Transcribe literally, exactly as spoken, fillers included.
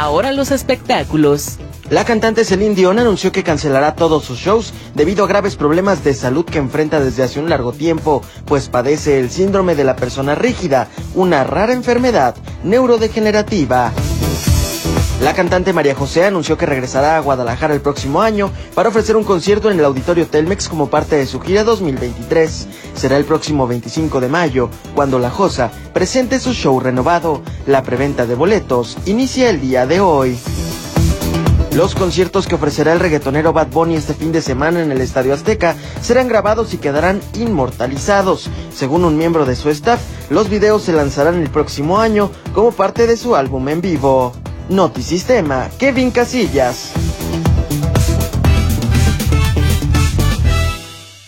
Ahora los espectáculos. La cantante Celine Dion anunció que cancelará todos sus shows debido a graves problemas de salud que enfrenta desde hace un largo tiempo, pues padece el síndrome de la persona rígida, una rara enfermedad neurodegenerativa. La cantante María José anunció que regresará a Guadalajara el próximo año para ofrecer un concierto en el Auditorio Telmex como parte de su gira dos mil veintitrés. Será el próximo veinticinco de mayo, cuando La Josa presente su show renovado. La preventa de boletos inicia el día de hoy. Los conciertos que ofrecerá el reggaetonero Bad Bunny este fin de semana en el Estadio Azteca serán grabados y quedarán inmortalizados. Según un miembro de su staff, los videos se lanzarán el próximo año como parte de su álbum en vivo. Notisistema, Kevin Casillas.